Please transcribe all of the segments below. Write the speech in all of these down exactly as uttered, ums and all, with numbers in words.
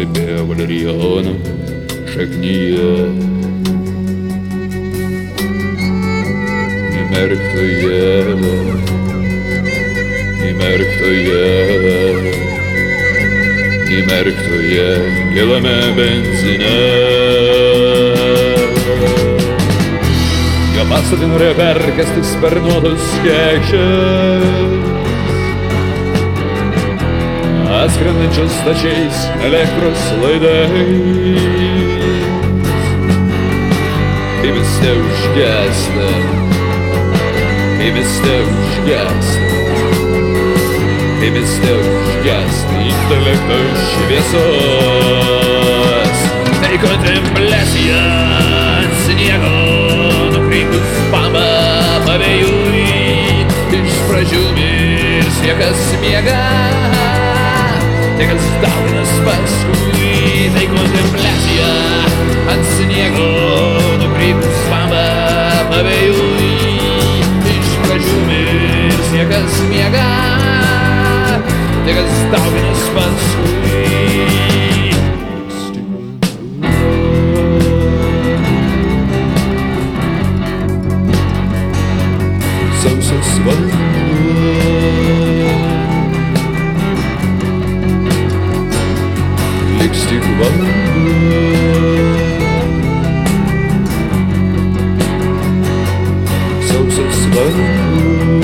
слепе валерьяном шагния. Не мертвые, не mертвые, не mертвые, kilome benzine. Jo pasodinoja perkasti sparnuotus kekščius, atskrendančius stačiais elektros laidais. Kai mieste užgęsta, kai mieste užgęsta, kai mieste užgęsta intelekto šviesos. Tai kontempliacija ant sniego, nukreipus pamą pavėjui. Iš pradžių mirs tie, kas miega, tie, kas dauginas paskui. Tai kontempliacija ant sniego, nukreipus pamą pavėjui. Iš pradžių mirs tie, kas miega, tie, kas dauginas paskui. Sausas vanduo, liks tik vanduo. Sausas vanduo,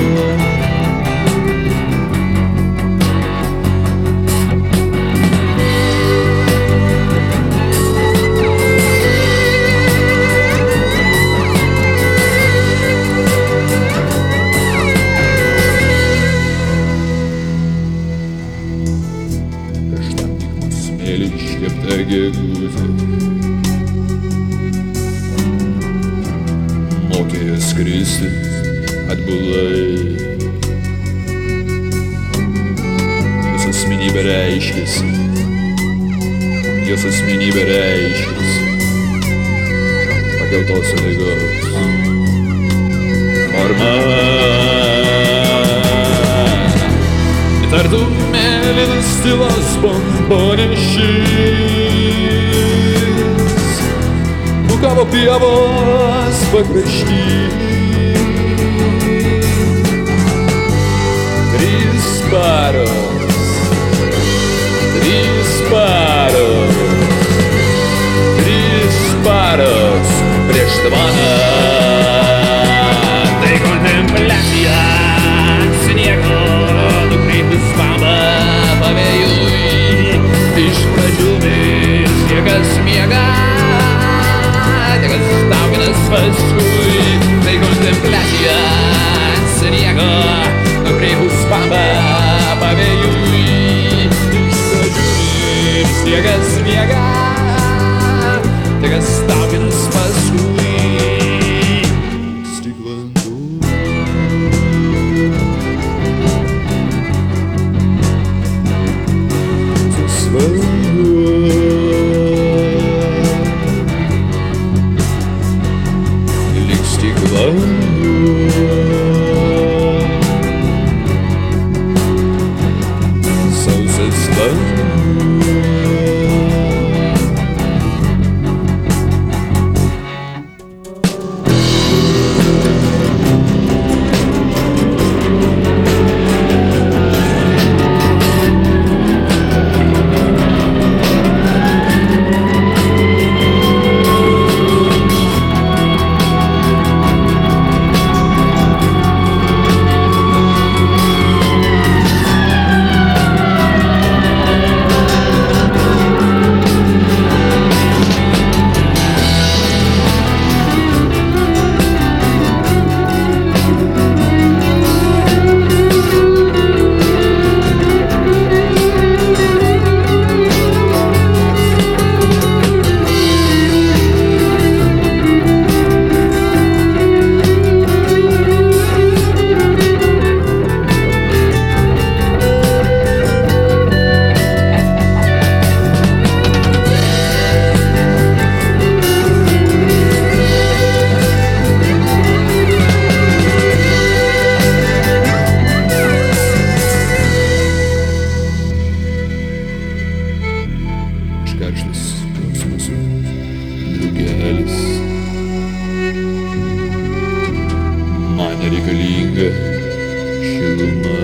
iškepta gegutė, mokėjo skristi atbulai. Jos asmenybė reiškėsi, jos asmenybė reiškėsi pakeltos uodegos forma. Tartum mėlynas tylos bombonešys bukavo pievos pakrašty. Trys paros, trys paros, trys paros prieš tvaną. Tai kontempliacija ant sniego, nukreipus pamą pavėjui. Iš pradžių mirs tie, kas miega, tie, kas dauginas paskui. Tai kontempliacija ant sniego, nukreipus pamą pavėjui. Iš pradžių mirs tie, kas miega, tie, kas dauginas paskui. Liks tik vanduo, sausas vanduo. karštas toks mūsų drugelis. Man nereikalinga šiluma,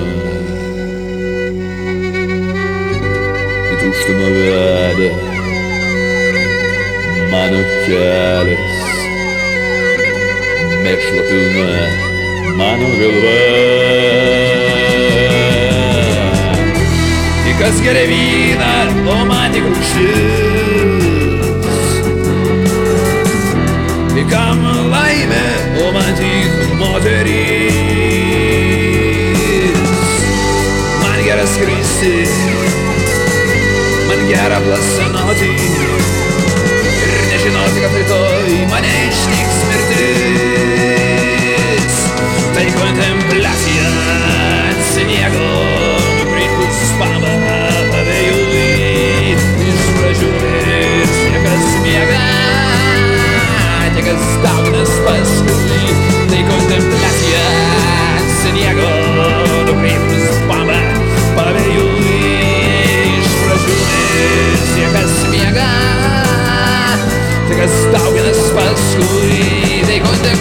į tuštumą veda mano kelias, mėšlo pilna mano galva. Tik kas geria vyną, o man tik rūšis. Tik kam laimė, o man tik moteris. Man gera skristi, man gera plasanoti ir nežinoti, kad rytoj mane ištiks mirtis. Tai kontempliacija ant sniego, nukreitus pamą pavėjui, iš pradžių ir sniegas miega, tik kas dauginas paskui. Tai kontempliacija ant sniego, nukreitus pamą pavėjui, iš pradžių ir sniegas miega, tik kas dauginas paskui. Tai kontempliacija